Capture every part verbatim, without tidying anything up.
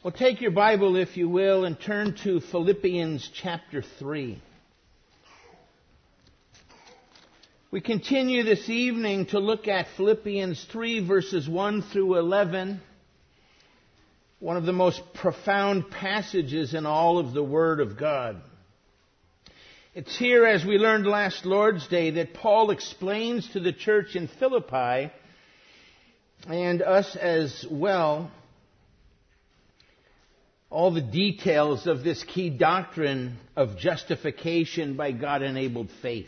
Well, take your Bible, if you will, and turn to Philippians chapter three. We continue this evening to look at Philippians three, verses one through eleven. One of the most profound passages in all of the Word of God. It's here, as we learned last Lord's Day, that Paul explains to the church in Philippi, and us as well, all the details of this key doctrine of justification by God-enabled faith.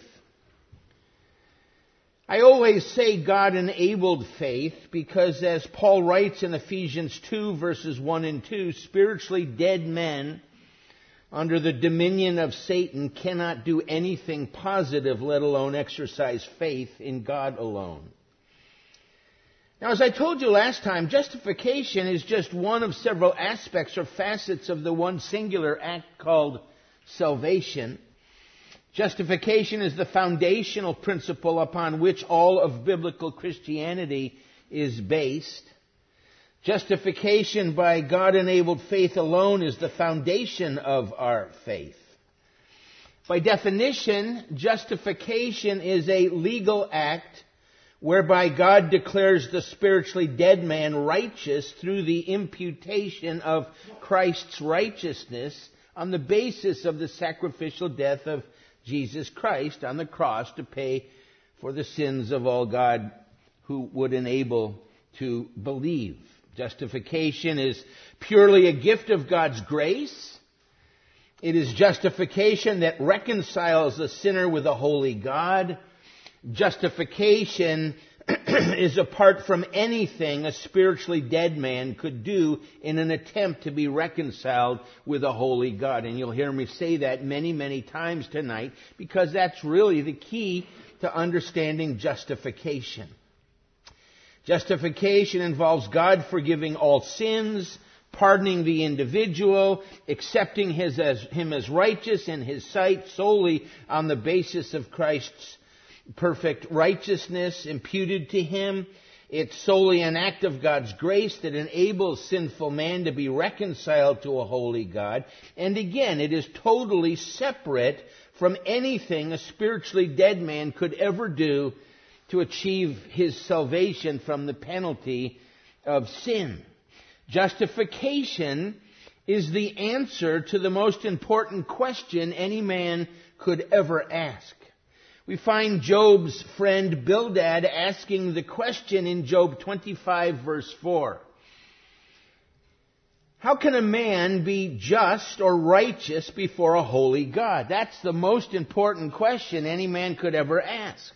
I always say God-enabled faith because, as Paul writes in Ephesians two, verses one and two, spiritually dead men under the dominion of Satan cannot do anything positive, let alone exercise faith in God alone. Now, as I told you last time, justification is just one of several aspects or facets of the one singular act called salvation. Justification is the foundational principle upon which all of biblical Christianity is based. Justification by God-enabled faith alone is the foundation of our faith. By definition, justification is a legal act whereby God declares the spiritually dead man righteous through the imputation of Christ's righteousness on the basis of the sacrificial death of Jesus Christ on the cross to pay for the sins of all God who would enable to believe. Justification is purely a gift of God's grace. It is justification that reconciles the sinner with a holy God. Justification is apart from anything a spiritually dead man could do in an attempt to be reconciled with a holy God. And you'll hear me say that many, many times tonight because that's really the key to understanding justification. Justification involves God forgiving all sins, pardoning the individual, accepting his as, him as righteous in His sight solely on the basis of Christ's perfect righteousness imputed to Him. It's solely an act of God's grace that enables sinful man to be reconciled to a holy God. And again, it is totally separate from anything a spiritually dead man could ever do to achieve his salvation from the penalty of sin. Justification is the answer to the most important question any man could ever ask. We find Job's friend Bildad asking the question in Job twenty-five, verse four. How can a man be just or righteous before a holy God? That's the most important question any man could ever ask.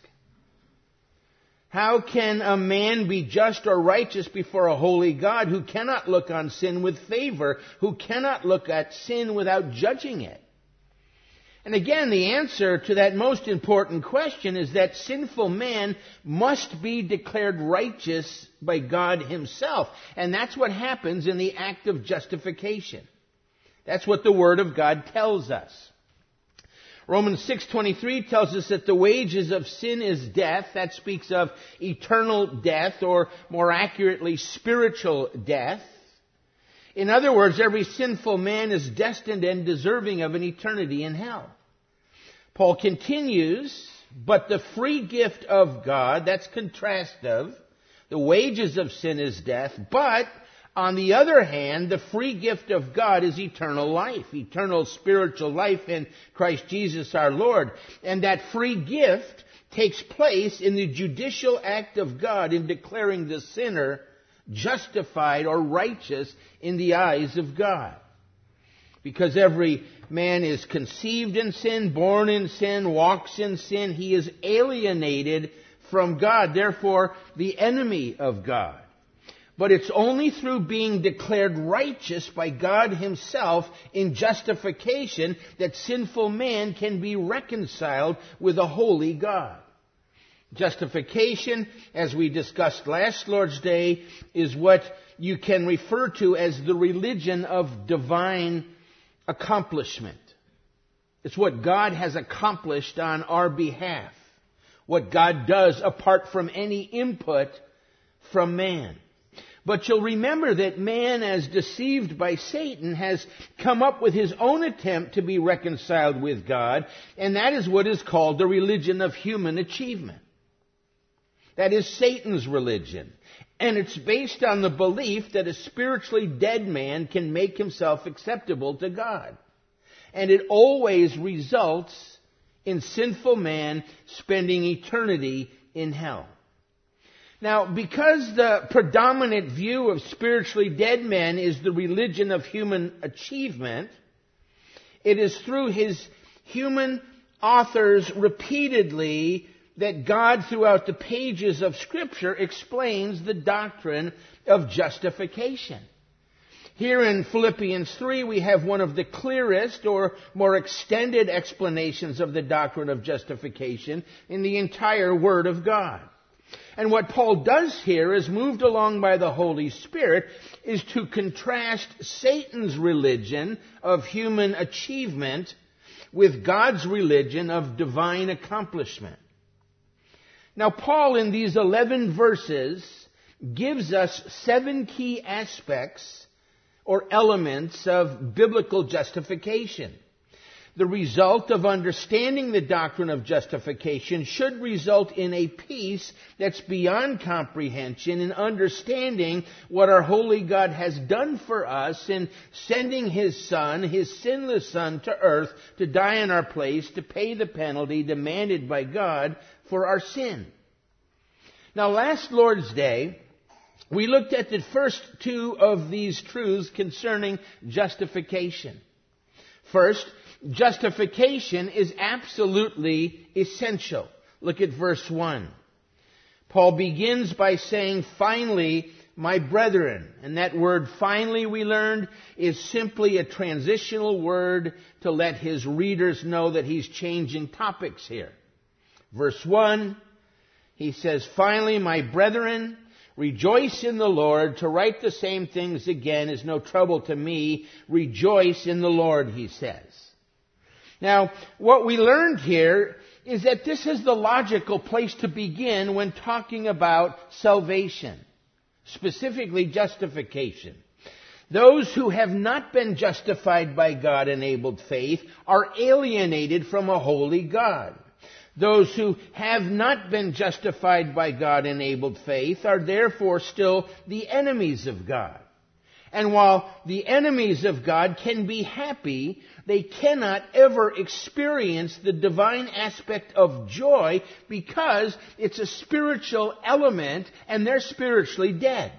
How can a man be just or righteous before a holy God who cannot look on sin with favor, who cannot look at sin without judging it? And again, the answer to that most important question is that sinful man must be declared righteous by God Himself. And that's what happens in the act of justification. That's what the Word of God tells us. Romans six twenty-three tells us that the wages of sin is death. That speaks of eternal death, or more accurately, spiritual death. In other words, every sinful man is destined and deserving of an eternity in hell. Paul continues, but the free gift of God, that's contrastive. The wages of sin is death, but on the other hand, the free gift of God is eternal life, eternal spiritual life in Christ Jesus our Lord. And that free gift takes place in the judicial act of God in declaring the sinner justified or righteous in the eyes of God. Because every man is conceived in sin, born in sin, walks in sin, he is alienated from God, therefore the enemy of God. But it's only through being declared righteous by God Himself in justification that sinful man can be reconciled with a holy God. Justification, as we discussed last Lord's Day, is what you can refer to as the religion of divine accomplishment. It's what God has accomplished on our behalf. What God does apart from any input from man. But you'll remember that man, as deceived by Satan, has come up with his own attempt to be reconciled with God, and that is what is called the religion of human achievement. That is Satan's religion. And it's based on the belief that a spiritually dead man can make himself acceptable to God. And it always results in sinful man spending eternity in hell. Now, because the predominant view of spiritually dead men is the religion of human achievement, it is through his human authors repeatedly that God, throughout the pages of Scripture, explains the doctrine of justification. Here in Philippians three, we have one of the clearest or more extended explanations of the doctrine of justification in the entire Word of God. And what Paul does here, is moved along by the Holy Spirit, is to contrast Satan's religion of human achievement with God's religion of divine accomplishment. Now, Paul, in these eleven verses, gives us seven key aspects or elements of biblical justification. The result of understanding the doctrine of justification should result in a peace that's beyond comprehension in understanding what our holy God has done for us in sending His Son, His sinless Son, to earth to die in our place, to pay the penalty demanded by God for our sin. Now, last Lord's Day, we looked at the first two of these truths concerning justification. First, justification is absolutely essential. Look at verse one. Paul begins by saying, "Finally, my brethren." And that word "finally," we learned, is simply a transitional word to let his readers know that he's changing topics here. Verse one, he says, "Finally, my brethren, rejoice in the Lord." To write the same things again is no trouble to me. Rejoice in the Lord, he says. Now, what we learned here is that this is the logical place to begin when talking about salvation, specifically justification. Those who have not been justified by God-enabled faith are alienated from a holy God. Those who have not been justified by God-enabled faith are therefore still the enemies of God. And while the enemies of God can be happy, they cannot ever experience the divine aspect of joy because it's a spiritual element and they're spiritually dead.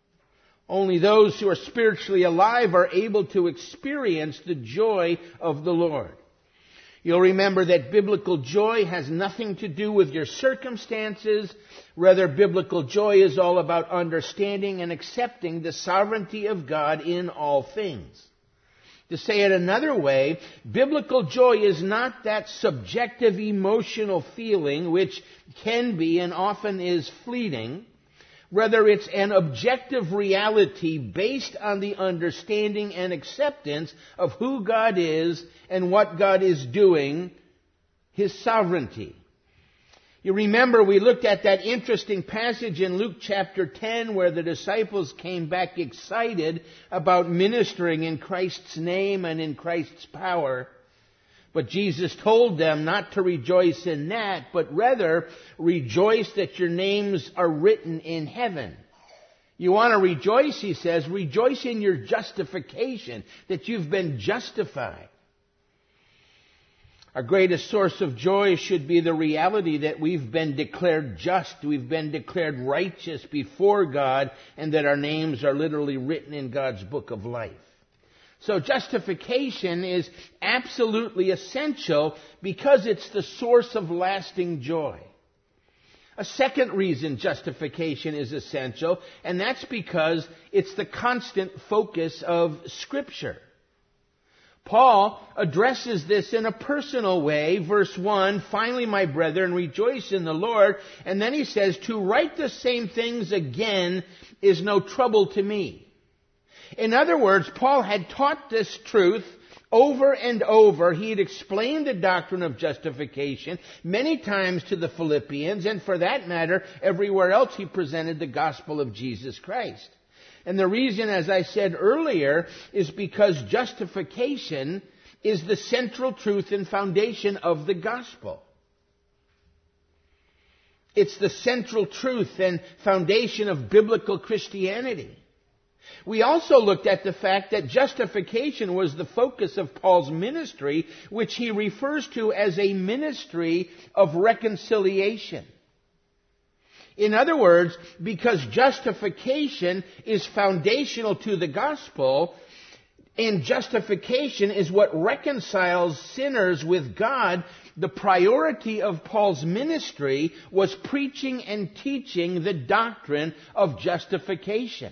Only those who are spiritually alive are able to experience the joy of the Lord. You'll remember that biblical joy has nothing to do with your circumstances. Rather, biblical joy is all about understanding and accepting the sovereignty of God in all things. To say it another way, biblical joy is not that subjective emotional feeling which can be and often is fleeting. Rather, it's an objective reality based on the understanding and acceptance of who God is and what God is doing, His sovereignty. You remember we looked at that interesting passage in Luke chapter ten where the disciples came back excited about ministering in Christ's name and in Christ's power. But Jesus told them not to rejoice in that, but rather rejoice that your names are written in heaven. You want to rejoice, he says, rejoice in your justification, that you've been justified. Our greatest source of joy should be the reality that we've been declared just, we've been declared righteous before God, and that our names are literally written in God's book of life. So justification is absolutely essential because it's the source of lasting joy. A second reason justification is essential, and that's because it's the constant focus of Scripture. Paul addresses this in a personal way. Verse one, "Finally, my brethren, rejoice in the Lord." And then he says, "To write the same things again is no trouble to me." In other words, Paul had taught this truth over and over. He had explained the doctrine of justification many times to the Philippians, and for that matter, everywhere else he presented the gospel of Jesus Christ. And the reason, as I said earlier, is because justification is the central truth and foundation of the gospel. It's the central truth and foundation of biblical Christianity. We also looked at the fact that justification was the focus of Paul's ministry, which he refers to as a ministry of reconciliation. In other words, because justification is foundational to the gospel, and justification is what reconciles sinners with God, the priority of Paul's ministry was preaching and teaching the doctrine of justification.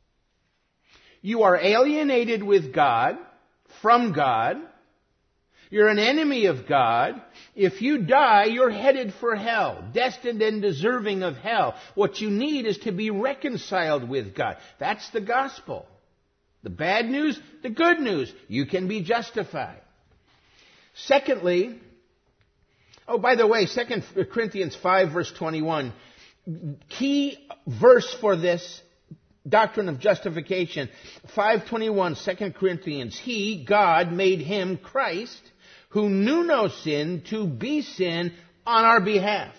You are alienated with God, from God. You're an enemy of God. If you die, you're headed for hell, destined and deserving of hell. What you need is to be reconciled with God. That's the gospel. The bad news, the good news. You can be justified. Secondly, oh, by the way, Second Corinthians five, verse twenty-one, key verse for this doctrine of justification, five twenty-one, Second Corinthians, He, God, made Him, Christ, who knew no sin, to be sin on our behalf.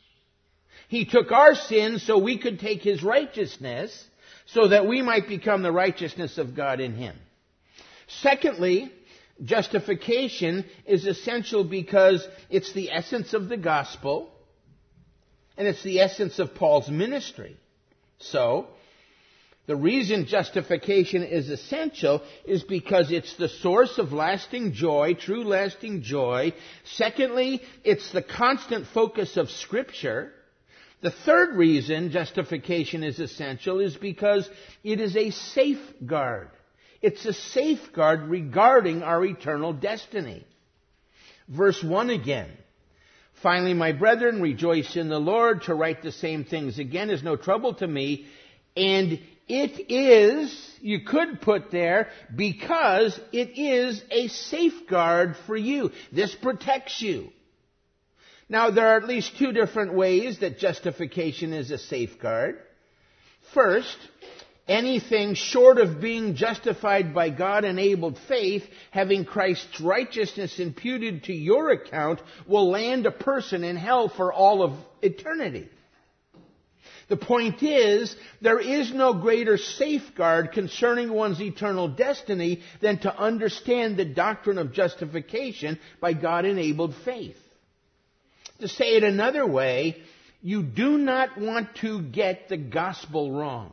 He took our sin so we could take His righteousness, so that we might become the righteousness of God in Him. Secondly, justification is essential because it's the essence of the gospel, and it's the essence of Paul's ministry. So, the reason justification is essential is because it's the source of lasting joy, true lasting joy. Secondly, it's the constant focus of Scripture. The third reason justification is essential is because it is a safeguard. It's a safeguard regarding our eternal destiny. Verse one again. Finally, my brethren, rejoice in the Lord. To write the same things again is no trouble to me. And it is, you could put there, because it is a safeguard for you. This protects you. Now, there are at least two different ways that justification is a safeguard. First, anything short of being justified by God-enabled faith, having Christ's righteousness imputed to your account, will land a person in hell for all of eternity. The point is, there is no greater safeguard concerning one's eternal destiny than to understand the doctrine of justification by God-enabled faith. To say it another way, you do not want to get the gospel wrong.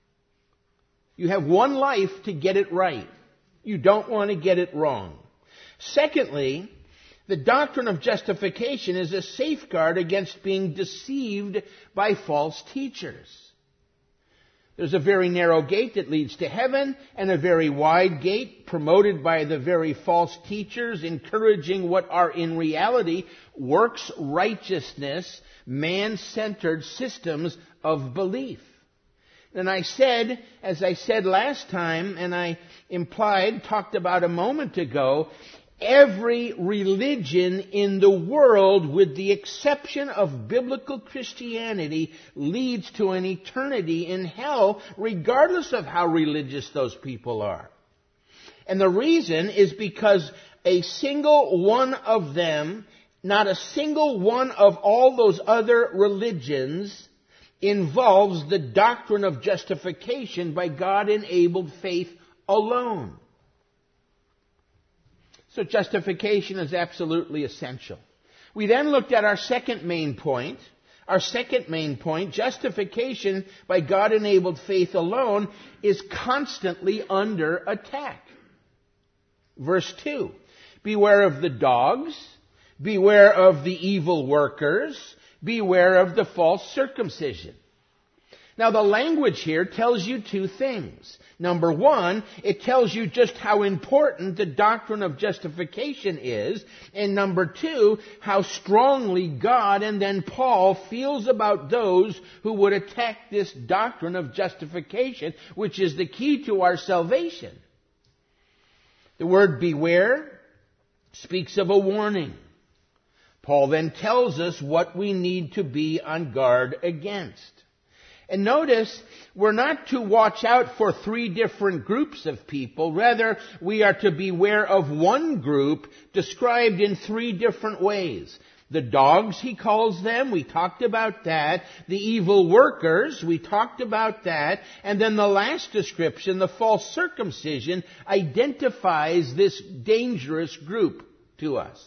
You have one life to get it right. You don't want to get it wrong. Secondly, the doctrine of justification is a safeguard against being deceived by false teachers. There's a very narrow gate that leads to heaven and a very wide gate promoted by the very false teachers, encouraging what are in reality works righteousness, man-centered systems of belief. And I said, as I said last time, and I implied, talked about a moment ago, every religion in the world, with the exception of biblical Christianity, leads to an eternity in hell, regardless of how religious those people are. And the reason is because a single one of them, not a single one of all those other religions, involves the doctrine of justification by God-enabled faith alone. So justification is absolutely essential. We then looked at our second main point. Our second main point, justification by God-enabled faith alone, is constantly under attack. Verse two, beware of the dogs, beware of the evil workers, beware of the false circumcision. Now, the language here tells you two things. Number one, it tells you just how important the doctrine of justification is. And number two, how strongly God and then Paul feels about those who would attack this doctrine of justification, which is the key to our salvation. The word beware speaks of a warning. Paul then tells us what we need to be on guard against. And notice, we're not to watch out for three different groups of people. Rather, we are to beware of one group described in three different ways. The dogs, he calls them. We talked about that. The evil workers, we talked about that. And then the last description, the false circumcision, identifies this dangerous group to us.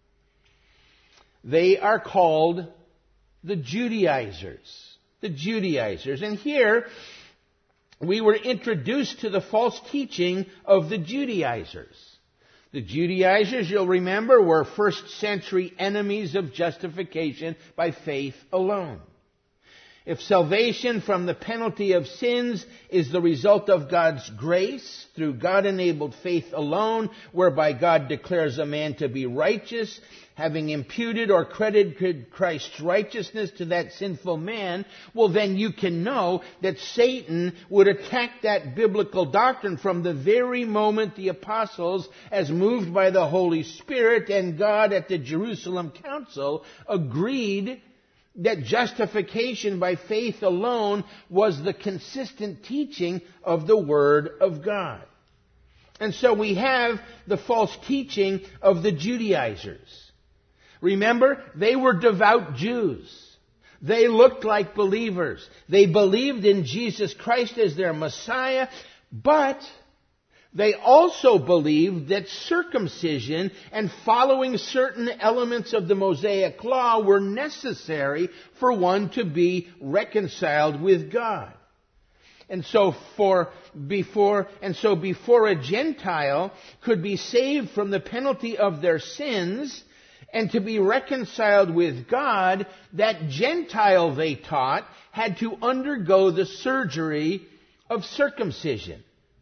They are called the Judaizers. The Judaizers. And here, we were introduced to the false teaching of the Judaizers. The Judaizers, you'll remember, were first century enemies of justification by faith alone. If salvation from the penalty of sins is the result of God's grace through God-enabled faith alone, whereby God declares a man to be righteous, having imputed or credited Christ's righteousness to that sinful man, well, then you can know that Satan would attack that biblical doctrine from the very moment the apostles, as moved by the Holy Spirit and God at the Jerusalem Council, agreed that justification by faith alone was the consistent teaching of the Word of God. And so we have the false teaching of the Judaizers. Remember, they were devout Jews. They looked like believers. They believed in Jesus Christ as their Messiah, but they also believed that circumcision and following certain elements of the Mosaic law were necessary for one to be reconciled with God. And so for before and so before a Gentile could be saved from the penalty of their sins and to be reconciled with God, that Gentile, they taught, had to undergo the surgery of circumcision.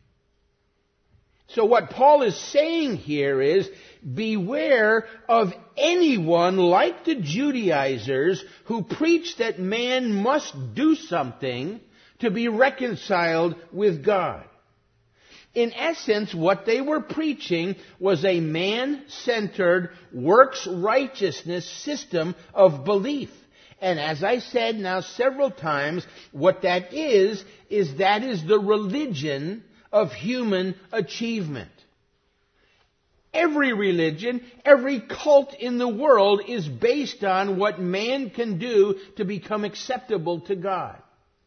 So what Paul is saying here is, beware of anyone like the Judaizers who preach that man must do something to be reconciled with God. In essence, what they were preaching was a man-centered, works-righteousness system of belief. And as I said now several times, what that is, is that is the religion of human achievement. Every religion, every cult in the world is based on what man can do to become acceptable to God.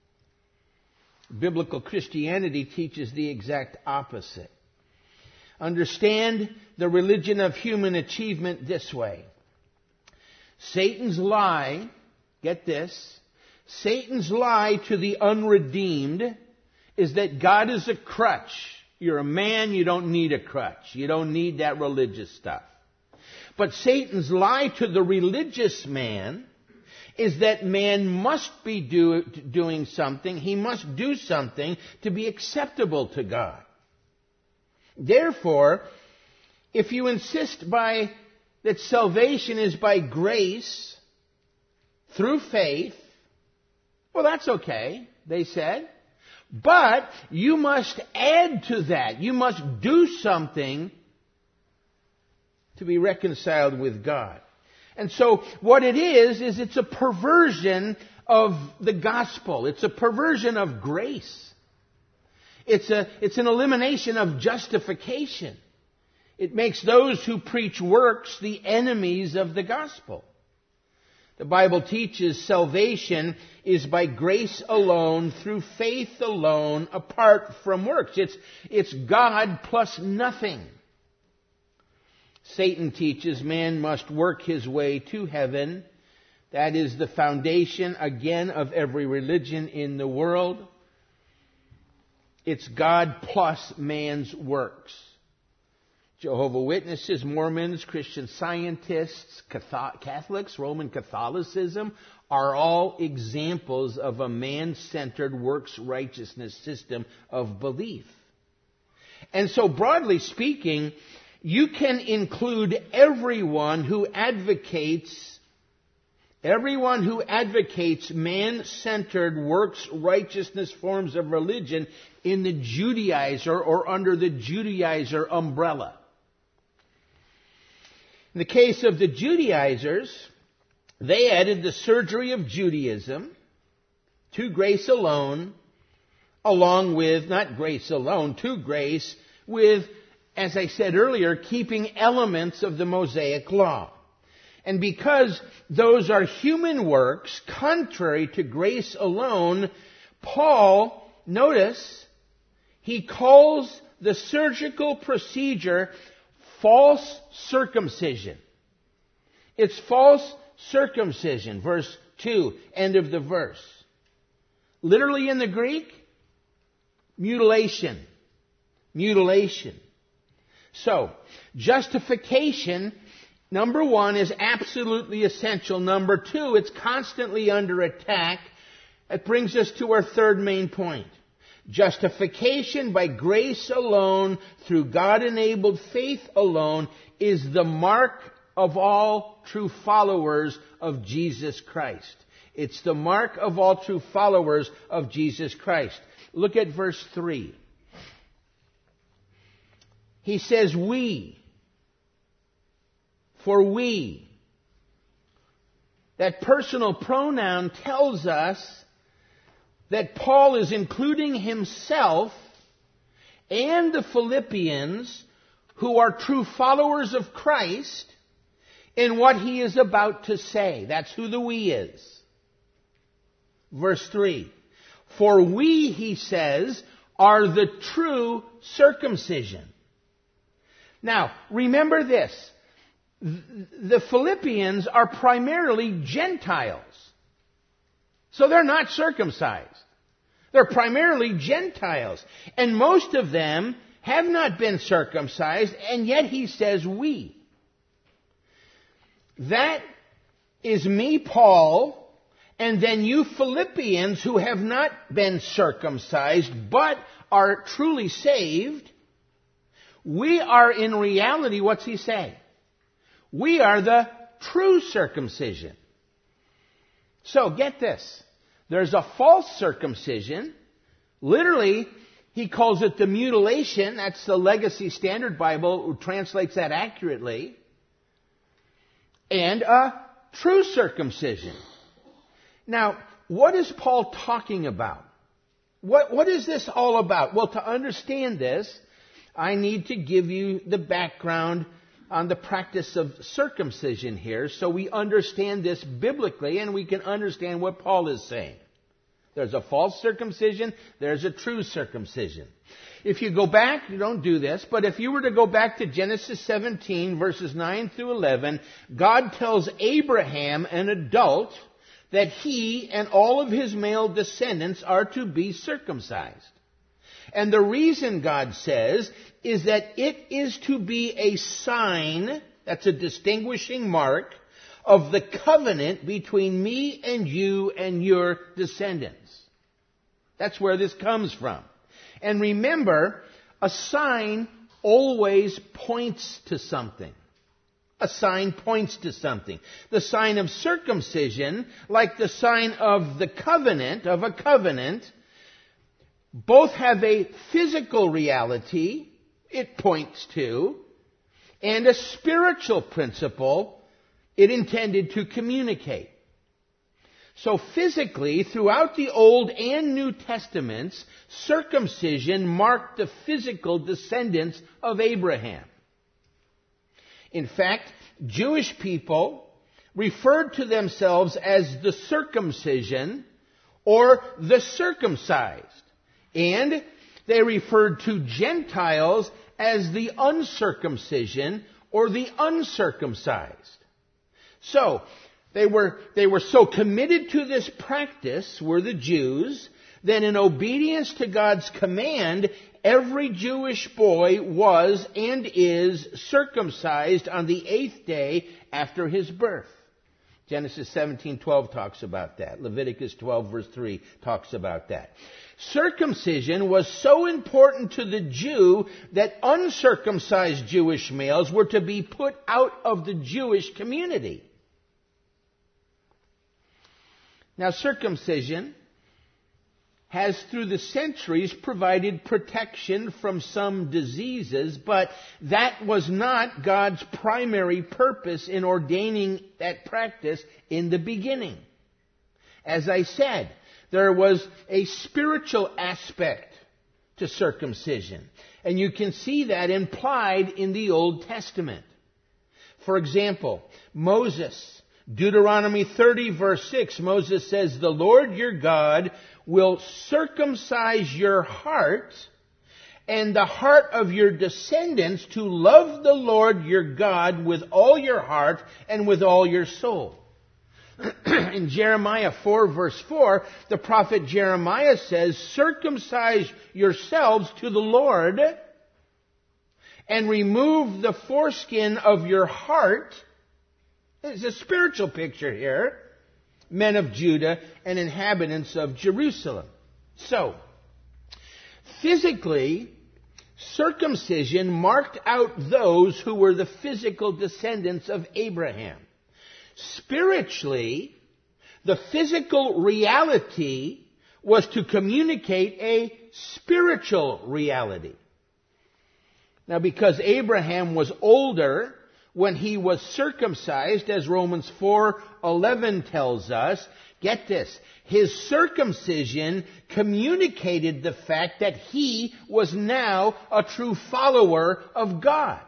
Biblical Christianity teaches the exact opposite. Understand the religion of human achievement this way. Satan's lie, get this, Satan's lie to the unredeemed is that God is a crutch. You're a man, you don't need a crutch. You don't need that religious stuff. But Satan's lie to the religious man is that man must be do, doing something, he must do something to be acceptable to God. Therefore, if you insist by that salvation is by grace, through faith, well, that's okay, they said. But you must add to that. You must do something to be reconciled with God. And so what it is, is it's a perversion of the gospel. It's a perversion of grace. It's a, it's an elimination of justification. It makes those who preach works the enemies of the gospel. The Bible teaches salvation is by grace alone, through faith alone, apart from works. It's, it's God plus nothing. Satan teaches man must work his way to heaven. That is the foundation, again, of every religion in the world. It's God plus man's works. Jehovah's Witnesses, Mormons, Christian Scientists, Catholics, Roman Catholicism are all examples of a man-centered works righteousness system of belief. And so, broadly speaking, you can include everyone who advocates, everyone who advocates man-centered works righteousness forms of religion in the Judaizer or under the Judaizer umbrella. In the case of the Judaizers, they added the surgery of Judaism To grace alone, along with, not grace alone, to grace with, as I said earlier, keeping elements of the Mosaic law. And because those are human works, contrary to grace alone, Paul, notice, he calls the surgical procedure false circumcision. It's false circumcision, verse two, end of the verse. Literally in the Greek, mutilation. Mutilation. So, justification, number one, is absolutely essential. Number two, it's constantly under attack. That brings us to our third main point. Justification by grace alone, through God-enabled faith alone, is the mark of all true followers of Jesus Christ. It's the mark of all true followers of Jesus Christ. Look at verse three. He says, we. For we. That personal pronoun tells us that Paul is including himself and the Philippians, who are true followers of Christ, in what he is about to say. That's who the we is. Verse three. For we, he says, are the true circumcision. Now, remember this. The Philippians are primarily Gentiles. So they're not circumcised. They're primarily Gentiles. And most of them have not been circumcised, and yet he says we. That is me, Paul, and then you Philippians who have not been circumcised, but are truly saved. We are in reality, what's he saying? We are the true circumcision. So get this. There's a false circumcision. Literally, he calls it the mutilation. That's the Legacy Standard Bible who translates that accurately. And a true circumcision. Now, what is Paul talking about? What, what is this all about? Well, to understand this, I need to give you the background on the practice of circumcision here, so we understand this biblically and we can understand what Paul is saying. There's a false circumcision, there's a true circumcision. If you go back, you don't do this, but if you were to go back to Genesis seventeen, verses nine through eleven, God tells Abraham, an adult, that he and all of his male descendants are to be circumcised. And the reason God says is that it is to be a sign, that's a distinguishing mark, of the covenant between me and you and your descendants. That's where this comes from. And remember, a sign always points to something. A sign points to something. The sign of circumcision, like the sign of the covenant, of a covenant, both have a physical reality it points to, and a spiritual principle it intended to communicate. So physically, throughout the Old and New Testaments, circumcision marked the physical descendants of Abraham. In fact, Jewish people referred to themselves as the circumcision or the circumcised. And they referred to Gentiles as the uncircumcision or the uncircumcised. So, they were, they were so committed to this practice, were the Jews, that in obedience to God's command, every Jewish boy was and is circumcised on the eighth day after his birth. Genesis seventeen twelve talks about that. Leviticus twelve verse three talks about that. Circumcision was so important to the Jew that uncircumcised Jewish males were to be put out of the Jewish community. Now, circumcision has through the centuries provided protection from some diseases, but that was not God's primary purpose in ordaining that practice in the beginning. As I said, There was a spiritual aspect to circumcision. And you can see that implied in the Old Testament. For example, Moses, Deuteronomy thirty verse six, Moses says, "The Lord your God will circumcise your heart and the heart of your descendants to love the Lord your God with all your heart and with all your soul." In Jeremiah four verse four, the prophet Jeremiah says, "Circumcise yourselves to the Lord and remove the foreskin of your heart." There's a spiritual picture here. Men of Judah and inhabitants of Jerusalem. So, physically, circumcision marked out those who were the physical descendants of Abraham. Spiritually, the physical reality was to communicate a spiritual reality. Now, because Abraham was older when he was circumcised, as Romans four eleven tells us, get this, his circumcision communicated the fact that he was now a true follower of God.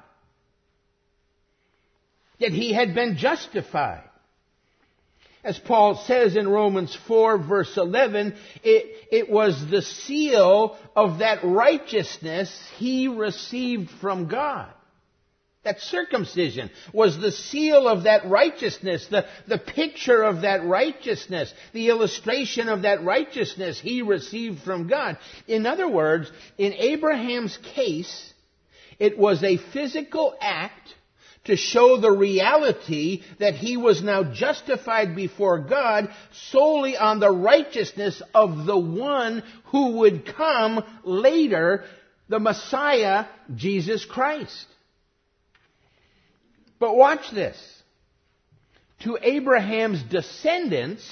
That he had been justified. As Paul says in Romans four verse eleven, it, it was the seal of that righteousness he received from God. That circumcision was the seal of that righteousness, the, the picture of that righteousness, the illustration of that righteousness he received from God. In other words, in Abraham's case, it was a physical act to show the reality that he was now justified before God solely on the righteousness of the one who would come later, the Messiah, Jesus Christ. But watch this. To Abraham's descendants,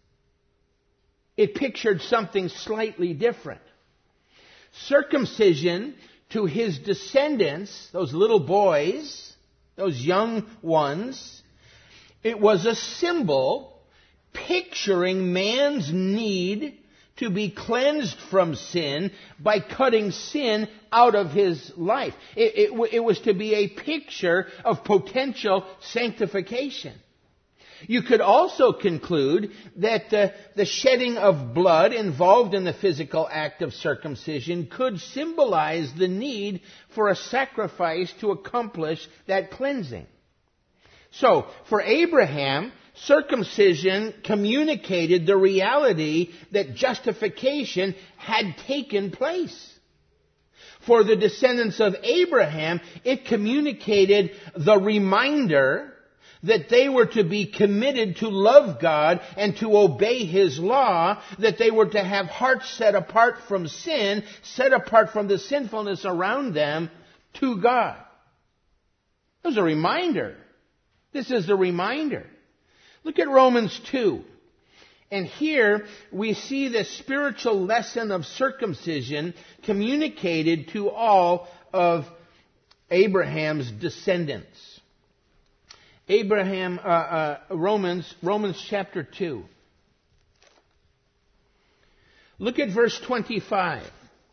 it pictured something slightly different. Circumcision to his descendants, those little boys, those young ones, it was a symbol picturing man's need to be cleansed from sin by cutting sin out of his life. It, it, it was to be a picture of potential sanctification. You could also conclude that the, the shedding of blood involved in the physical act of circumcision could symbolize the need for a sacrifice to accomplish that cleansing. So, for Abraham, circumcision communicated the reality that justification had taken place. For the descendants of Abraham, it communicated the reminder that they were to be committed to love God and to obey His law, that they were to have hearts set apart from sin, set apart from the sinfulness around them to God. It was a reminder. This is a reminder. Look at Romans two. And here we see the spiritual lesson of circumcision communicated to all of Abraham's descendants. Abraham, uh, uh, Romans, Romans chapter two. Look at verse twenty-five.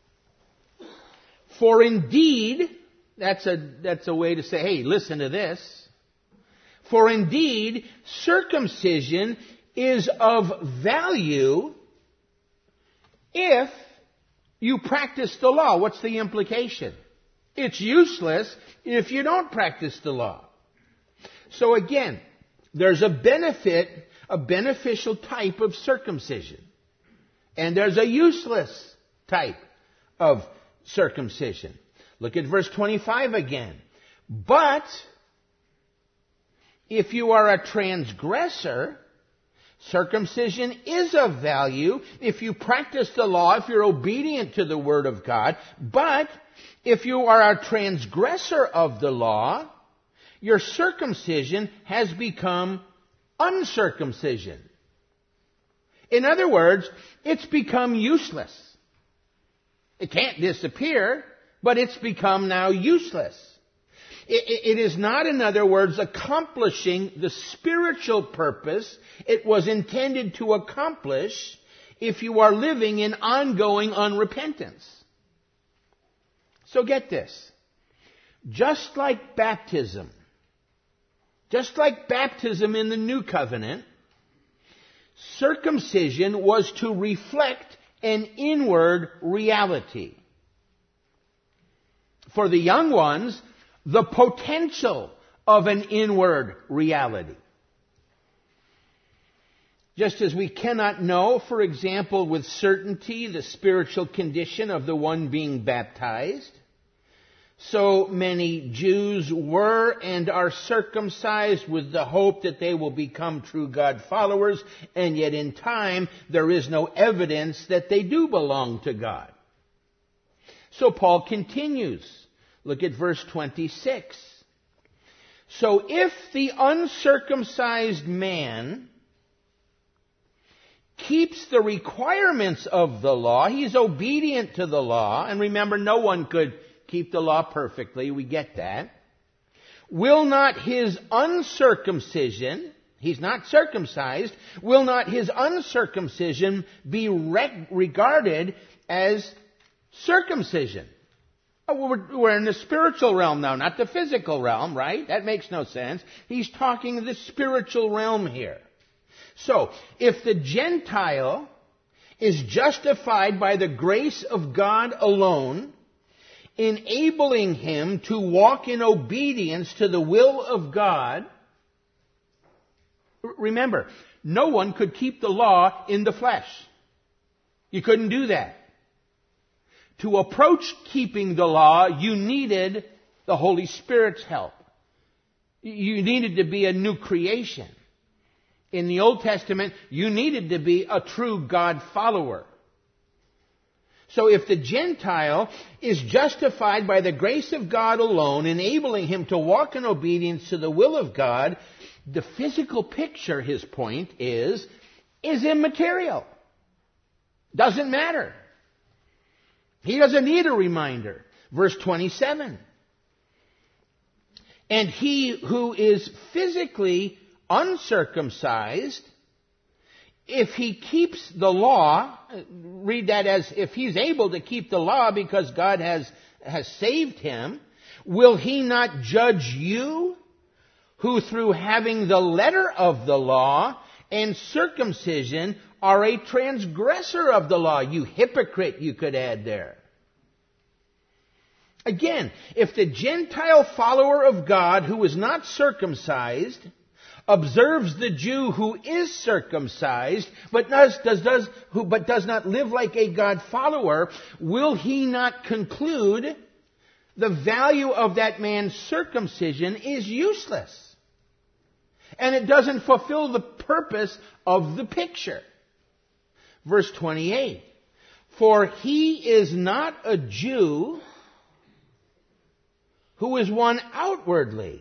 For indeed, that's a, that's a way to say, hey, listen to this. For indeed, circumcision is of value if you practice the law. What's the implication? It's useless if you don't practice the law. So again, there's a benefit, a beneficial type of circumcision. And there's a useless type of circumcision. Look at verse twenty-five again. But if you are a transgressor, circumcision is of value if you practice the law, if you're obedient to the Word of God. But if you are a transgressor of the law, your circumcision has become uncircumcision. In other words, it's become useless. It can't disappear, but it's become now useless. It, it is not, in other words, accomplishing the spiritual purpose it was intended to accomplish if you are living in ongoing unrepentance. So get this. Just like baptism, just like baptism in the New Covenant, circumcision was to reflect an inward reality. For the young ones, the potential of an inward reality. Just as we cannot know, for example, with certainty the spiritual condition of the one being baptized, so many Jews were and are circumcised with the hope that they will become true God followers, and yet in time there is no evidence that they do belong to God. So Paul continues. Look at verse twenty-six. So if the uncircumcised man keeps the requirements of the law, he's obedient to the law, and remember, no one could keep the law perfectly, we get that. Will not his uncircumcision, he's not circumcised, will not his uncircumcision be reg- regarded as circumcision? We're, we're in the spiritual realm now, not the physical realm, right? That makes no sense. He's talking the spiritual realm here. So, if the Gentile is justified by the grace of God alone, enabling him to walk in obedience to the will of God, remember, no one could keep the law in the flesh. You couldn't do that. To approach keeping the law, you needed the Holy Spirit's help. You needed to be a new creation. In the Old Testament, you needed to be a true God follower. So if the Gentile is justified by the grace of God alone, enabling him to walk in obedience to the will of God, the physical picture, his point is, is immaterial. Doesn't matter. He doesn't need a reminder. Verse twenty-seven. And he who is physically uncircumcised, if he keeps the law, read that as if he's able to keep the law because God has, has saved him, will he not judge you, who through having the letter of the law and circumcision are a transgressor of the law? You hypocrite, you could add there. Again, if the Gentile follower of God who is not circumcised observes the Jew who is circumcised, but does, does, does, who, but does not live like a God follower, will he not conclude the value of that man's circumcision is useless? And it doesn't fulfill the purpose of the picture. Verse twenty-eight. For he is not a Jew who is one outwardly.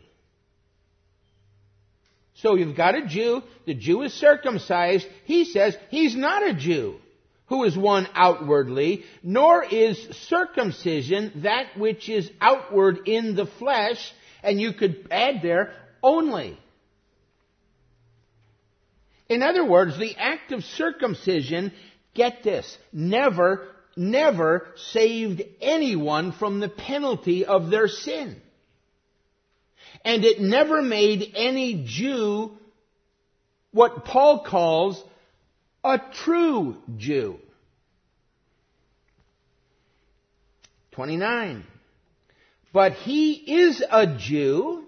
So you've got a Jew, the Jew is circumcised. He says he's not a Jew who is one outwardly, nor is circumcision that which is outward in the flesh, and you could add there, only. In other words, the act of circumcision, get this, never, never saved anyone from the penalty of their sin. And it never made any Jew what Paul calls a true Jew. twenty-nine. But he is a Jew.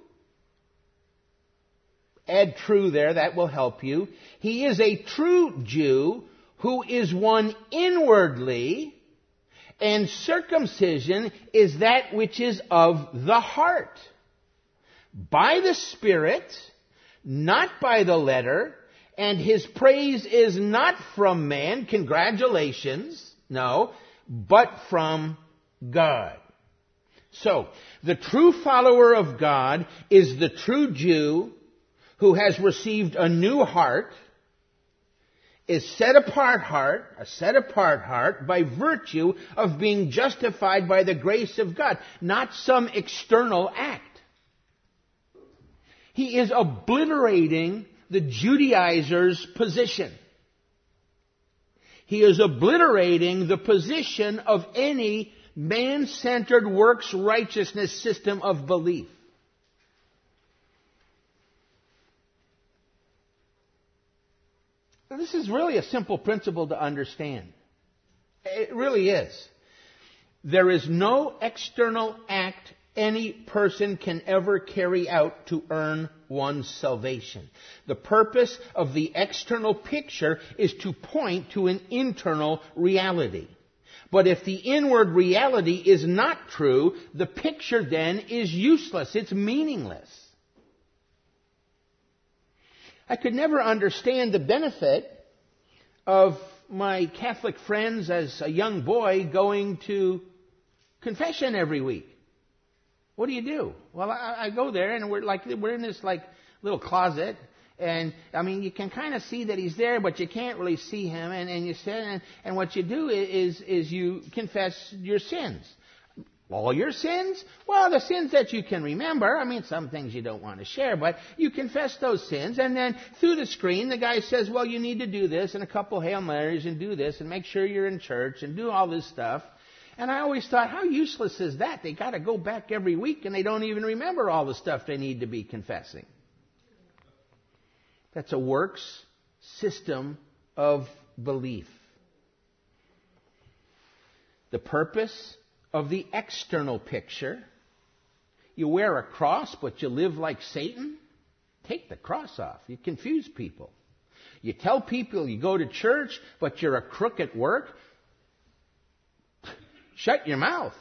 Add true there, that will help you. He is a true Jew who is one inwardly, and circumcision is that which is of the heart. By the Spirit, not by the letter, and his praise is not from man, congratulations, no, but from God. So, the true follower of God is the true Jew who has received a new heart, is set apart heart, a set apart heart by virtue of being justified by the grace of God, not some external act. He is obliterating the Judaizer's position. He is obliterating the position of any man-centered works righteousness system of belief. This is really a simple principle to understand. It really is. There is no external act any person can ever carry out to earn one's salvation. The purpose of the external picture is to point to an internal reality. But if the inward reality is not true, the picture then is useless. It's meaningless. I could never understand the benefit of my Catholic friends as a young boy going to confession every week. What do you do? Well, I, I go there and we're like we're in this like little closet, and I mean you can kind of see that he's there, but you can't really see him. And, and you sit and, and what you do is is you confess your sins. All your sins? Well, the sins that you can remember. I mean, some things you don't want to share, but you confess those sins. And then through the screen, the guy says, well, you need to do this and a couple Hail Marys and do this and make sure you're in church and do all this stuff. And I always thought, how useless is that? They got to go back every week and they don't even remember all the stuff they need to be confessing. That's a works system of belief. The purpose of the external picture. You wear a cross, but you live like Satan? Take the cross off. You confuse people. You tell people you go to church, but you're a crook at work? Shut your mouth.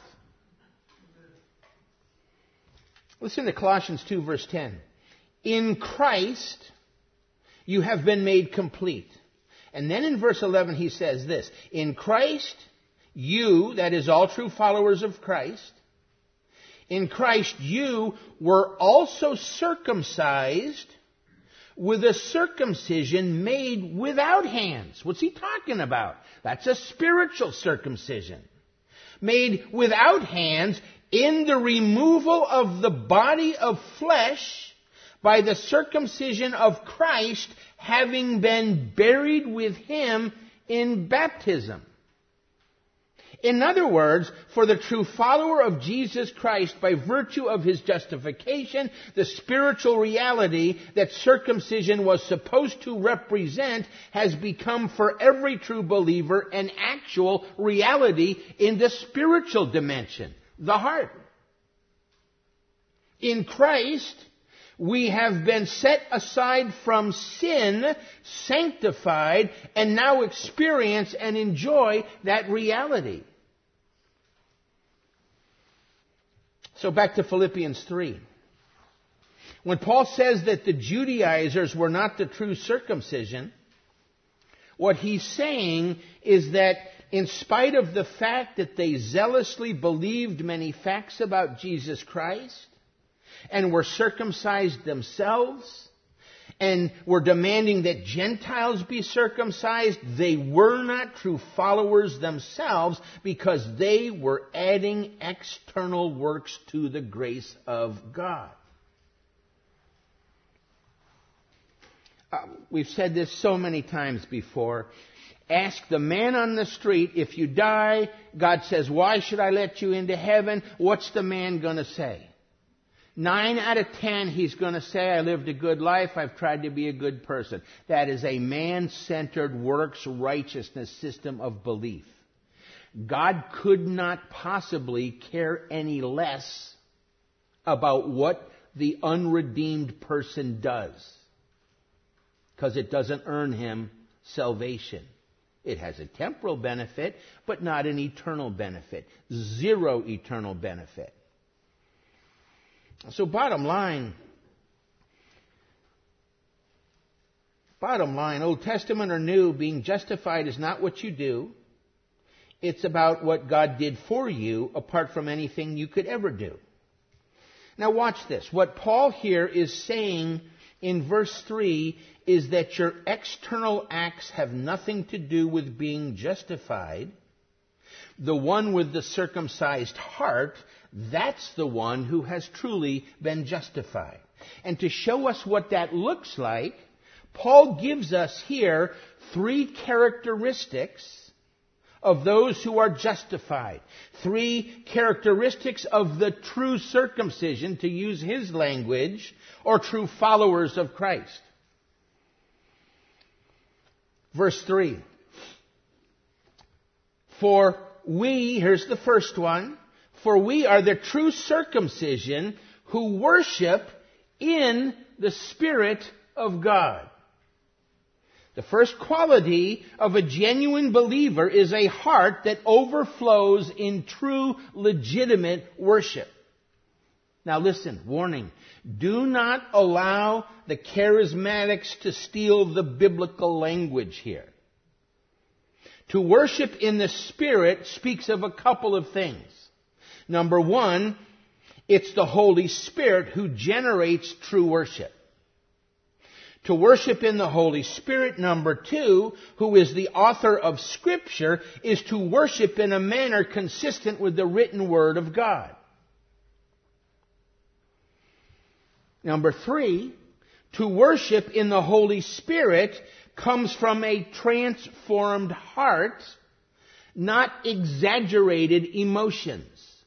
Listen to Colossians two, verse ten. In Christ, you have been made complete. And then in verse eleven, he says this. In Christ, you, that is all true followers of Christ, in Christ you were also circumcised with a circumcision made without hands. What's he talking about? That's a spiritual circumcision. Made without hands in the removal of the body of flesh by the circumcision of Christ, having been buried with him in baptism. In other words, for the true follower of Jesus Christ, by virtue of his justification, the spiritual reality that circumcision was supposed to represent has become for every true believer an actual reality in the spiritual dimension, the heart. In Christ, we have been set aside from sin, sanctified, and now experience and enjoy that reality. So back to Philippians three. When Paul says that the Judaizers were not the true circumcision, what he's saying is that in spite of the fact that they zealously believed many facts about Jesus Christ, and were circumcised themselves, and were demanding that Gentiles be circumcised, they were not true followers themselves because they were adding external works to the grace of God. Uh, we've said this so many times before. Ask the man on the street, if you die, God says, why should I let you into heaven? What's the man going to say? Nine out of ten, he's going to say, I lived a good life, I've tried to be a good person. That is a man-centered works righteousness system of belief. God could not possibly care any less about what the unredeemed person does, because it doesn't earn him salvation. It has a temporal benefit, but not an eternal benefit. Zero eternal benefit. So bottom line, bottom line, Old Testament or New, being justified is not what you do. It's about what God did for you apart from anything you could ever do. Now watch this. What Paul here is saying in verse three is that your external acts have nothing to do with being justified. The one with the circumcised heart, that's the one who has truly been justified. And to show us what that looks like, Paul gives us here three characteristics of those who are justified. Three characteristics of the true circumcision, to use his language, or true followers of Christ. Verse three. For we, here's the first one, for we are the true circumcision who worship in the Spirit of God. The first quality of a genuine believer is a heart that overflows in true, legitimate worship. Now listen, warning. Do not allow the charismatics to steal the biblical language here. To worship in the Spirit speaks of a couple of things. Number one, it's the Holy Spirit who generates true worship. To worship in the Holy Spirit, number two, who is the author of Scripture, is to worship in a manner consistent with the written Word of God. Number three, to worship in the Holy Spirit comes from a transformed heart, not exaggerated emotions.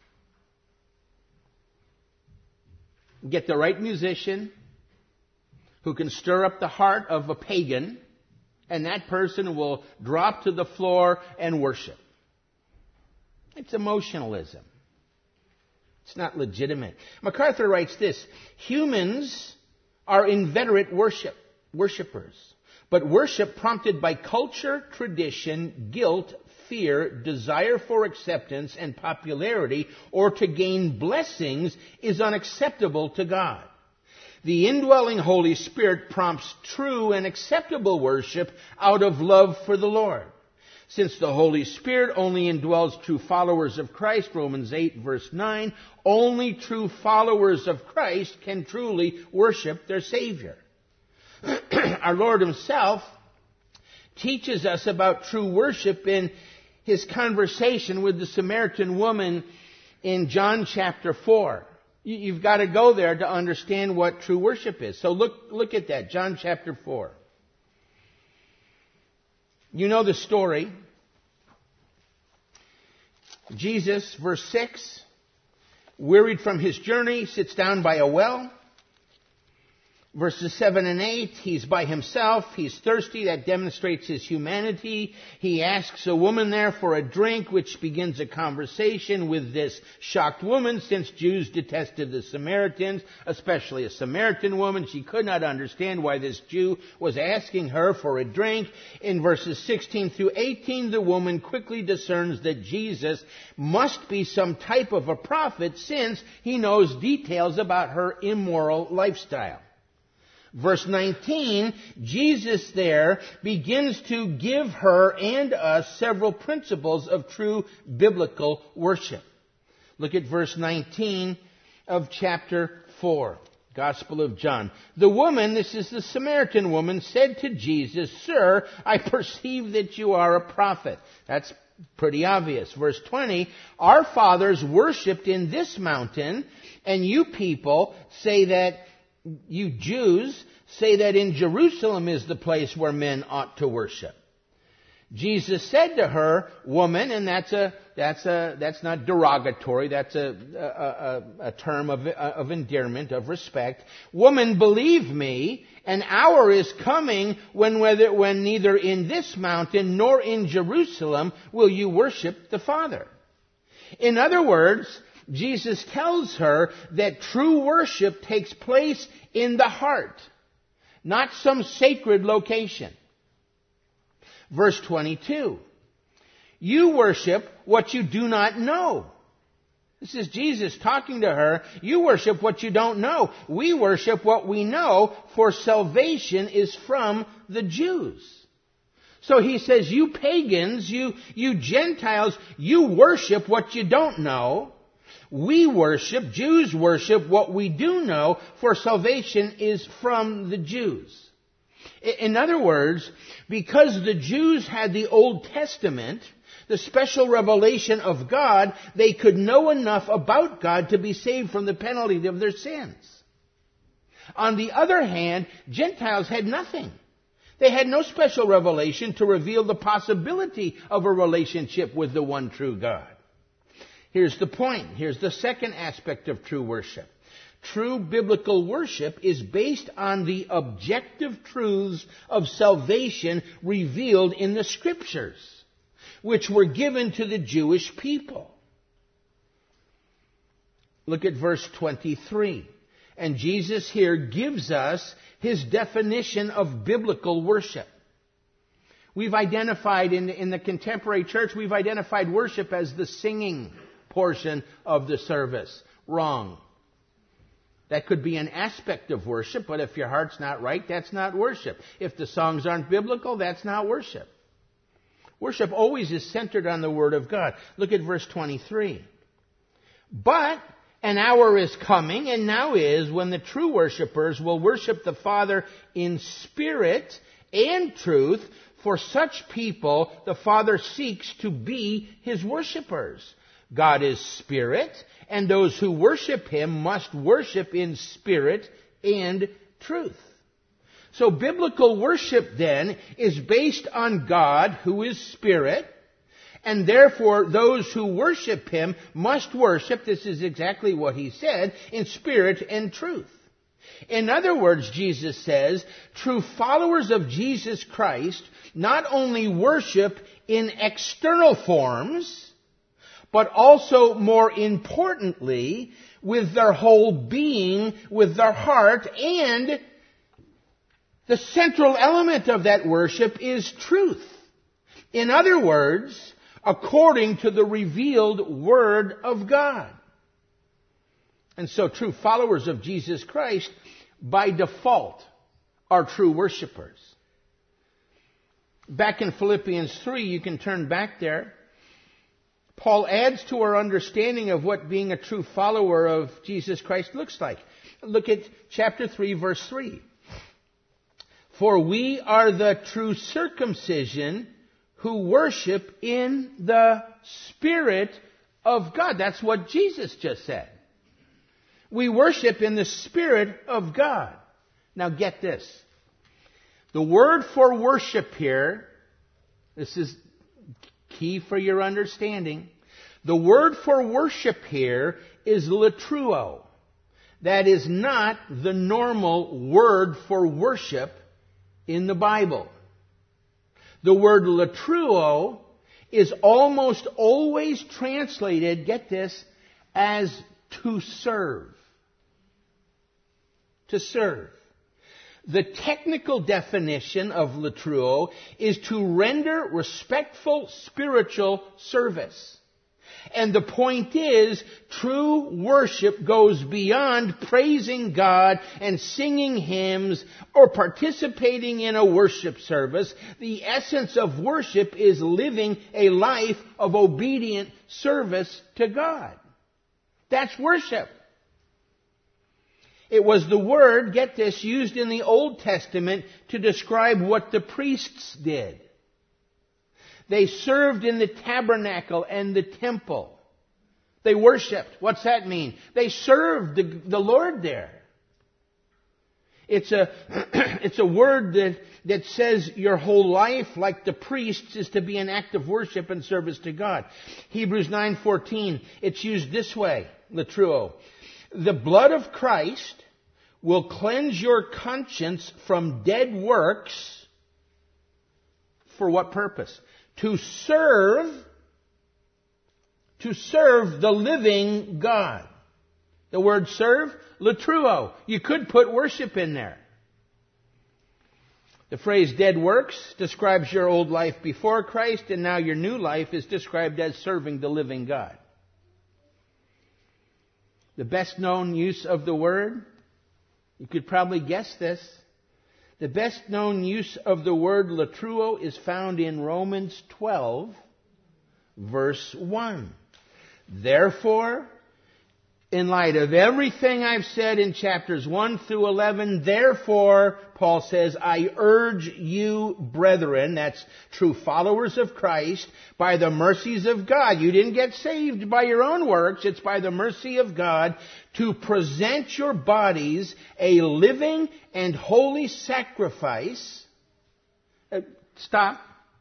Get the right musician who can stir up the heart of a pagan, and that person will drop to the floor and worship. It's emotionalism. It's not legitimate. MacArthur writes this: humans are inveterate worship, worshipers, but worship prompted by culture, tradition, guilt, fear, desire for acceptance and popularity, or to gain blessings is unacceptable to God. The indwelling Holy Spirit prompts true and acceptable worship out of love for the Lord. Since the Holy Spirit only indwells true followers of Christ, Romans eight verse nine, only true followers of Christ can truly worship their Savior. Our Lord Himself teaches us about true worship in His conversation with the Samaritan woman in John chapter four. You've got to go there to understand what true worship is. So look, look at that, John chapter four. You know the story. Jesus, verse six, wearied from His journey, sits down by a well. Verses seven and eight, He's by Himself, He's thirsty, that demonstrates His humanity. He asks a woman there for a drink, which begins a conversation with this shocked woman, since Jews detested the Samaritans, especially a Samaritan woman. She could not understand why this Jew was asking her for a drink. In verses sixteen through eighteen, the woman quickly discerns that Jesus must be some type of a prophet, since he knows details about her immoral lifestyle. Verse nineteen, Jesus there begins to give her and us several principles of true biblical worship. Look at verse nineteen of chapter four, Gospel of John. The woman, this is the Samaritan woman, said to Jesus, "Sir, I perceive that you are a prophet." That's pretty obvious. Verse twenty, "Our fathers worshipped in this mountain, and you people say that you Jews say that in Jerusalem is the place where men ought to worship." Jesus said to her, "Woman," and that's a that's a that's not derogatory. That's a a, a, a term of of endearment, of respect. "Woman, believe me, an hour is coming when whether when neither in this mountain nor in Jerusalem will you worship the Father." In other words, Jesus tells her that true worship takes place in the heart, not some sacred location. Verse twenty-two, "You worship what you do not know." This is Jesus talking to her. You worship what you don't know. We worship what we know, for salvation is from the Jews. So he says, you pagans, you, you Gentiles, you worship what you don't know. We worship, Jews worship what we do know, for salvation is from the Jews. In other words, because the Jews had the Old Testament, the special revelation of God, they could know enough about God to be saved from the penalty of their sins. On the other hand, Gentiles had nothing. They had no special revelation to reveal the possibility of a relationship with the one true God. Here's the point. Here's the second aspect of true worship. True biblical worship is based on the objective truths of salvation revealed in the Scriptures, which were given to the Jewish people. Look at verse twenty-three. And Jesus here gives us his definition of biblical worship. We've identified in, in the contemporary church, we've identified worship as the singing portion of the service. Wrong. That could be an aspect of worship, but if your heart's not right, that's not worship. If the songs aren't biblical, that's not worship. Worship always is centered on the Word of God. Look at verse twenty-three. But an hour is coming, and now is, when the true worshipers will worship the Father in spirit and truth. For such people, the Father seeks to be his worshipers. God is spirit, and those who worship him must worship in spirit and truth. So biblical worship, then, is based on God, who is spirit, and therefore those who worship him must worship, this is exactly what he said, in spirit and truth. In other words, Jesus says, true followers of Jesus Christ not only worship in external forms, but also, more importantly, with their whole being, with their heart, and the central element of that worship is truth. In other words, according to the revealed Word of God. And so true followers of Jesus Christ, by default, are true worshipers. Back in Philippians three, you can turn back there. Paul adds to our understanding of what being a true follower of Jesus Christ looks like. Look at chapter three, verse three. For we are the true circumcision who worship in the Spirit of God. That's what Jesus just said. We worship in the Spirit of God. Now get this. The word for worship here, this is key for your understanding. The word for worship here is latruo. That is not the normal word for worship in the Bible. The word latruo is almost always translated, get this, as to serve. To serve. The technical definition of latruo is to render respectful spiritual service. And the point is, true worship goes beyond praising God and singing hymns or participating in a worship service. The essence of worship is living a life of obedient service to God. That's worship. It was the word, get this, used in the Old Testament to describe what the priests did. They served in the tabernacle and the temple. They worshipped. What's that mean? They served the, the Lord there. It's a, it's a word that, that says your whole life, like the priests, is to be an act of worship and service to God. Hebrews nine fourteen, it's used this way, latruo. The blood of Christ will cleanse your conscience from dead works. For what purpose? To serve, to serve the living God. The word serve, latruo. You could put worship in there. The phrase dead works describes your old life before Christ, and now your new life is described as serving the living God. The best known use of the word, you could probably guess this. The best known use of the word latruo is found in Romans twelve, verse one. Therefore, in light of everything I've said in chapters one through eleven, therefore, Paul says, I urge you, brethren, that's true followers of Christ, by the mercies of God. You didn't get saved by your own works. It's by the mercy of God, to present your bodies a living and holy sacrifice. stop.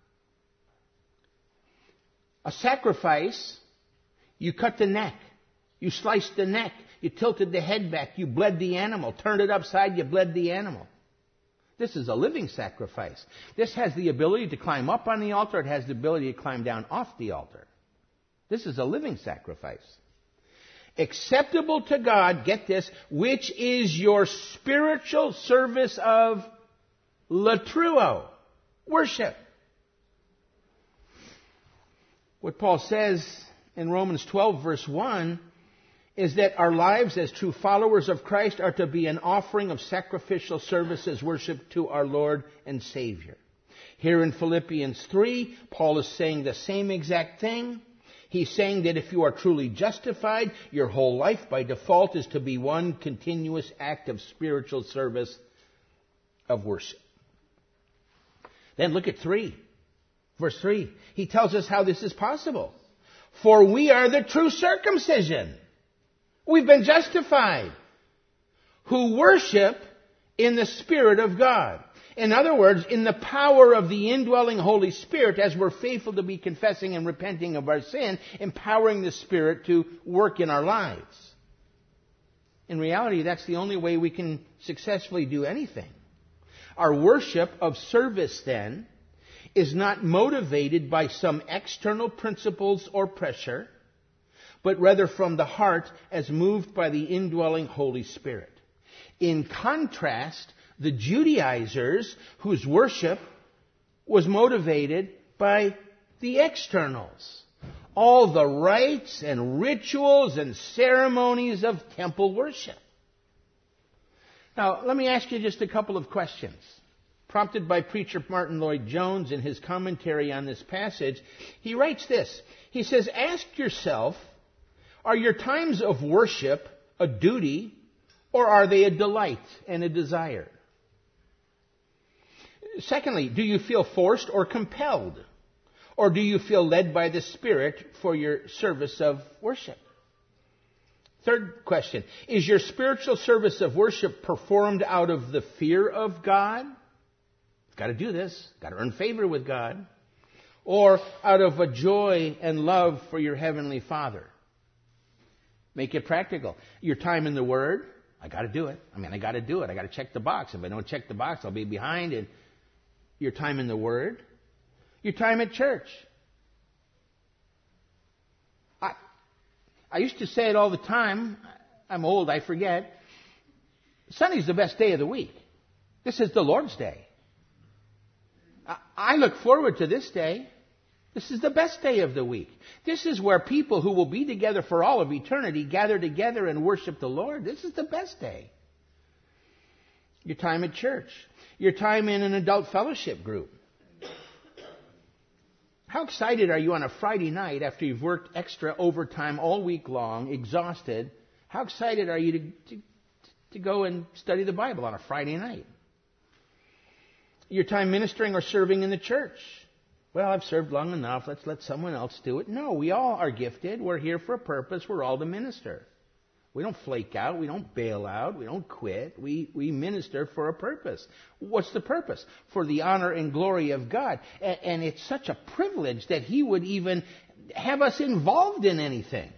A sacrifice, you cut the neck. You sliced the neck. You tilted the head back. You bled the animal. Turned it upside, you bled the animal. This is a living sacrifice. This has the ability to climb up on the altar. It has the ability to climb down off the altar. This is a living sacrifice. Acceptable to God, get this, which is your spiritual service of latruo, worship. What Paul says in Romans twelve, verse one, is that our lives as true followers of Christ are to be an offering of sacrificial service as worship to our Lord and Savior. Here in Philippians three, Paul is saying the same exact thing. He's saying that if you are truly justified, your whole life by default is to be one continuous act of spiritual service of worship. Then look at three. Verse three. He tells us how this is possible. For we are the true circumcision. We've been justified. Who worship in the Spirit of God. In other words, in the power of the indwelling Holy Spirit, as we're faithful to be confessing and repenting of our sin, empowering the Spirit to work in our lives. In reality, that's the only way we can successfully do anything. Our worship of service, then, is not motivated by some external principles or pressure, but rather from the heart as moved by the indwelling Holy Spirit. In contrast, the Judaizers, whose worship was motivated by the externals. All the rites and rituals and ceremonies of temple worship. Now, let me ask you just a couple of questions. Prompted by preacher Martin Lloyd-Jones in his commentary on this passage, he writes this. He says, ask yourself, are your times of worship a duty or are they a delight and a desire? Secondly, do you feel forced or compelled? Or do you feel led by the Spirit for your service of worship? Third question, is your spiritual service of worship performed out of the fear of God? Got to do this. Got to earn favor with God. Or out of a joy and love for your Heavenly Father? Make it practical. Your time in the Word, I got to do it. I mean, I got to do it. I got to check the box. If I don't check the box, I'll be behind. And your time in the Word, your time at church. I, I used to say it all the time. I'm old, I forget. Sunday's the best day of the week. This is the Lord's Day. I, I look forward to this day. This is the best day of the week. This is where people who will be together for all of eternity gather together and worship the Lord. This is the best day. Your time at church. Your time in an adult fellowship group. How excited are you on a Friday night after you've worked extra overtime all week long, exhausted? How excited are you to, to, to go and study the Bible on a Friday night? Your time ministering or serving in the church. Well, I've served long enough. Let's let someone else do it. No, we all are gifted. We're here for a purpose. We're all to minister. We don't flake out. We don't bail out. We don't quit. We, we minister for a purpose. What's the purpose? For the honor and glory of God. And, and it's such a privilege that He would even have us involved in anything.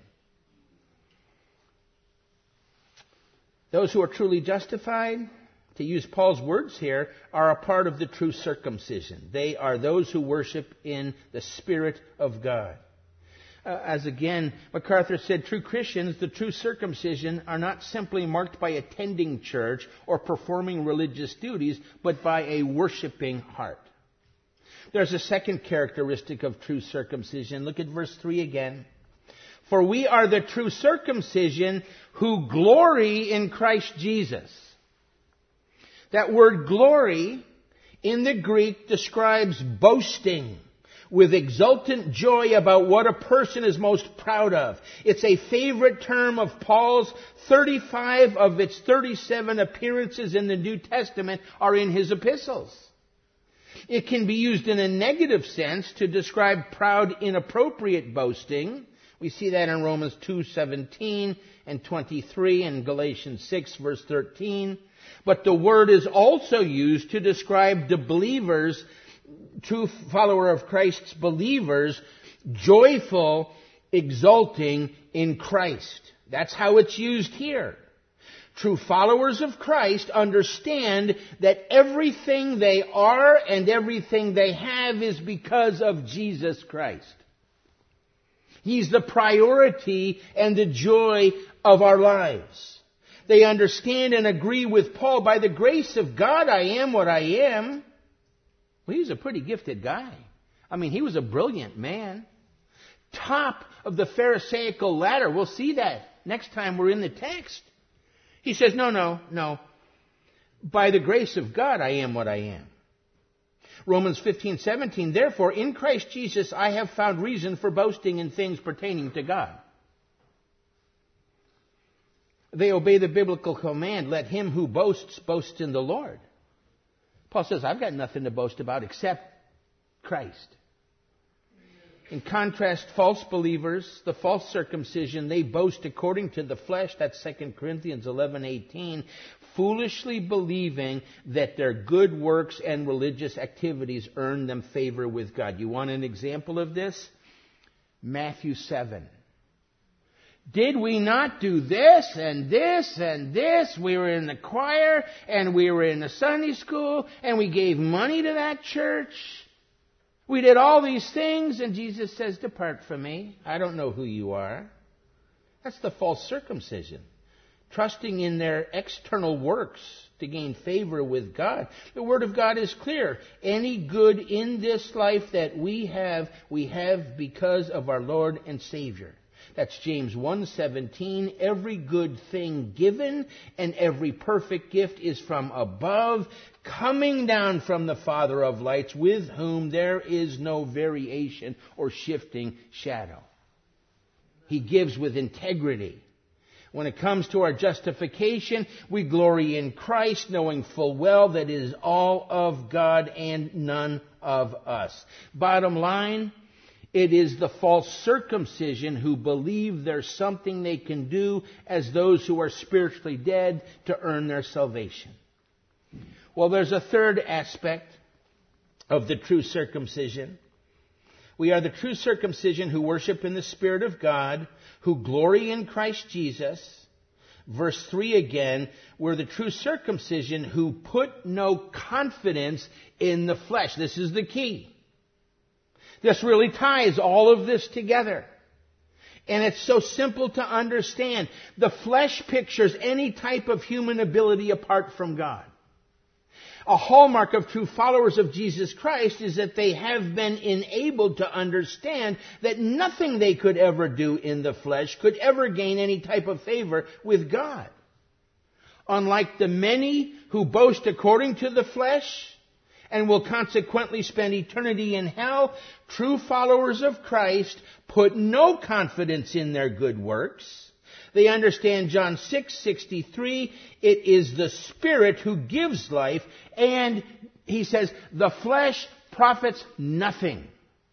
Those who are truly justified, to use Paul's words here, are a part of the true circumcision. They are those who worship in the Spirit of God. Uh, as again, MacArthur said, true Christians, the true circumcision, are not simply marked by attending church or performing religious duties, but by a worshiping heart. There's a second characteristic of true circumcision. Look at verse three again. For we are the true circumcision who glory in Christ Jesus. That word glory in the Greek describes boasting with exultant joy about what a person is most proud of. It's a favorite term of Paul's. thirty-five of its thirty-seven appearances in the New Testament are in his epistles. It can be used in a negative sense to describe proud, inappropriate boasting. We see that in Romans two seventeen and twenty-three and Galatians six verse thirteen. But the word is also used to describe the believers true follower of Christ's believers, joyful, exulting in Christ. That's how it's used here. True followers of Christ understand that everything they are and everything they have is because of Jesus Christ. He's the priority and the joy of our lives. They understand and agree with Paul, by the grace of God I am what I am. Well, he was a pretty gifted guy. I mean, he was a brilliant man. Top of the Pharisaical ladder. We'll see that next time we're in the text. He says, no, no, no. By the grace of God I am what I am. Romans fifteen seventeen, therefore in Christ Jesus I have found reason for boasting in things pertaining to God. They obey the biblical command, let him who boasts boast in the Lord. Paul says, I've got nothing to boast about except Christ. In contrast, false believers, the false circumcision, they boast according to the flesh. That's Second Corinthians eleven eighteen. Foolishly believing that their good works and religious activities earn them favor with God. You want an example of this? Matthew seven. Did we not do this and this and this? We were in the choir and we were in the Sunday school and we gave money to that church. We did all these things, and Jesus says, depart from me. I don't know who you are. That's the false circumcision. Trusting in their external works to gain favor with God. The Word of God is clear. Any good in this life that we have, we have because of our Lord and Savior. That's James one seventeen. Every good thing given and every perfect gift is from above, coming down from the Father of lights, with whom there is no variation or shifting shadow. He gives with integrity. When it comes to our justification, we glory in Christ, knowing full well that it is all of God and none of us. Bottom line, it is the false circumcision who believe there's something they can do as those who are spiritually dead to earn their salvation. Well, there's a third aspect of the true circumcision. We are the true circumcision who worship in the Spirit of God, who glory in Christ Jesus. Verse three again, we're the true circumcision who put no confidence in the flesh. This is the key. This really ties all of this together. And it's so simple to understand. The flesh pictures any type of human ability apart from God. A hallmark of true followers of Jesus Christ is that they have been enabled to understand that nothing they could ever do in the flesh could ever gain any type of favor with God. Unlike the many who boast according to the flesh and will consequently spend eternity in hell, true followers of Christ put no confidence in their good works. They understand John six sixty-three, it is the Spirit who gives life, and he says, the flesh profits nothing.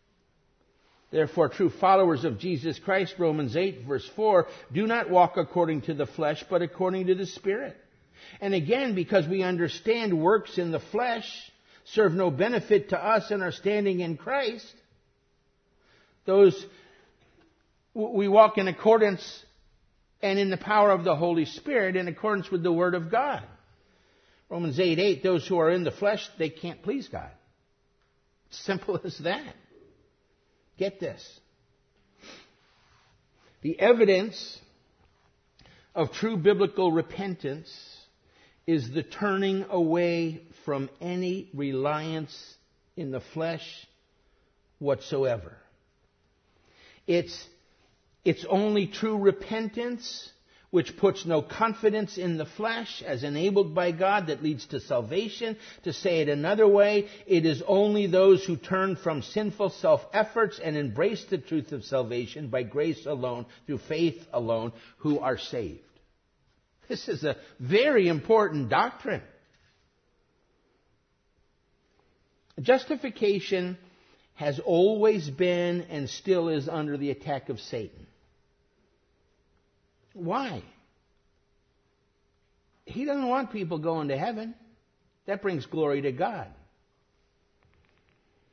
Therefore, true followers of Jesus Christ, Romans eight verse four, do not walk according to the flesh, but according to the Spirit. And again, because we understand works in the flesh serve no benefit to us in our standing in Christ, those we walk in accordance and in the power of the Holy Spirit in accordance with the Word of God. Romans eight eight, those who are in the flesh, they can't please God. Simple as that. Get this. The evidence of true biblical repentance is the turning away from any reliance in the flesh whatsoever. It's, it's only true repentance which puts no confidence in the flesh as enabled by God that leads to salvation. To say it another way, it is only those who turn from sinful self-efforts and embrace the truth of salvation by grace alone, through faith alone, who are saved. This is a very important doctrine. Justification has always been and still is under the attack of Satan. Why? He doesn't want people going to heaven. That brings glory to God.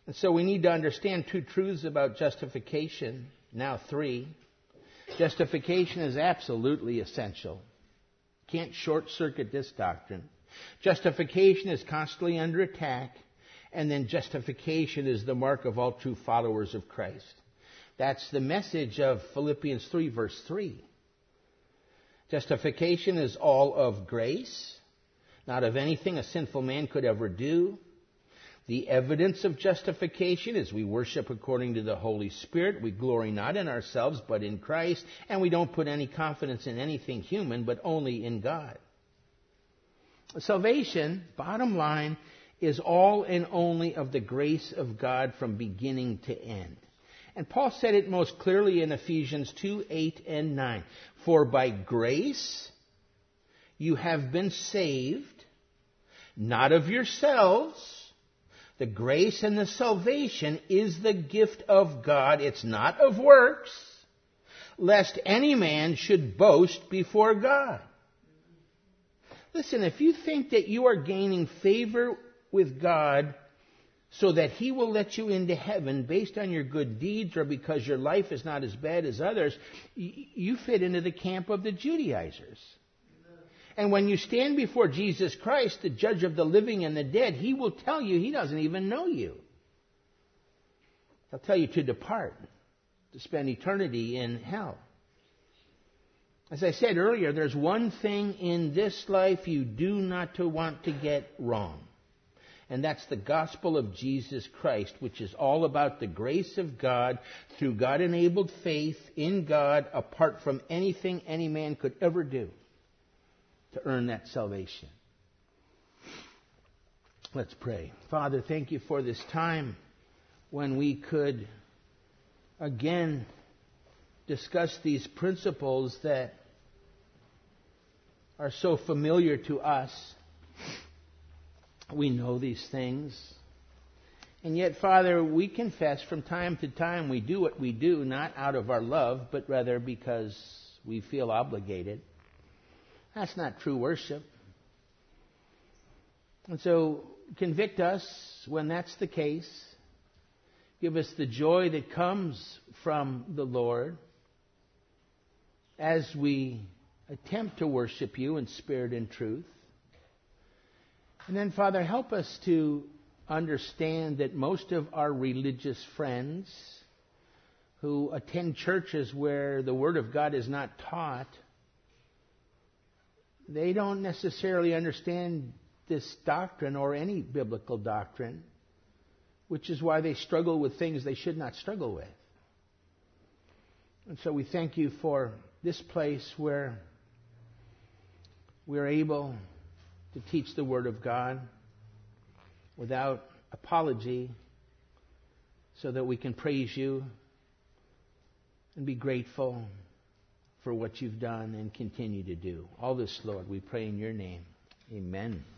And so we need to understand two truths about justification, now three. Justification is absolutely essential. Can't short-circuit this doctrine. Justification is constantly under attack, and then justification is the mark of all true followers of Christ. That's the message of Philippians three, verse three. Justification is all of grace, not of anything a sinful man could ever do. The evidence of justification is we worship according to the Holy Spirit. We glory not in ourselves, but in Christ. And we don't put any confidence in anything human, but only in God. Salvation, bottom line, is all and only of the grace of God from beginning to end. And Paul said it most clearly in Ephesians two, eight, and nine. For by grace you have been saved, not of yourselves. The grace and the salvation is the gift of God. It's not of works, lest any man should boast before God. Listen, if you think that you are gaining favor with God so that He will let you into heaven based on your good deeds or because your life is not as bad as others, you fit into the camp of the Judaizers. And when you stand before Jesus Christ, the judge of the living and the dead, He will tell you He doesn't even know you. He'll tell you to depart, to spend eternity in hell. As I said earlier, there's one thing in this life you do not to want to get wrong. And that's the gospel of Jesus Christ, which is all about the grace of God through God-enabled faith in God apart from anything any man could ever do to earn that salvation. Let's pray. Father, thank you for this time when we could again discuss these principles that are so familiar to us. We know these things. And yet, Father, we confess from time to time we do what we do, not out of our love, but rather because we feel obligated. That's not true worship. And so, convict us when that's the case. Give us the joy that comes from the Lord as we attempt to worship you in spirit and truth. And then, Father, help us to understand that most of our religious friends who attend churches where the Word of God is not taught, they don't necessarily understand this doctrine or any biblical doctrine, which is why they struggle with things they should not struggle with. And so we thank you for this place where we're able to teach the Word of God without apology so that we can praise you and be grateful for what you've done and continue to do. All this, Lord, we pray in your name. Amen.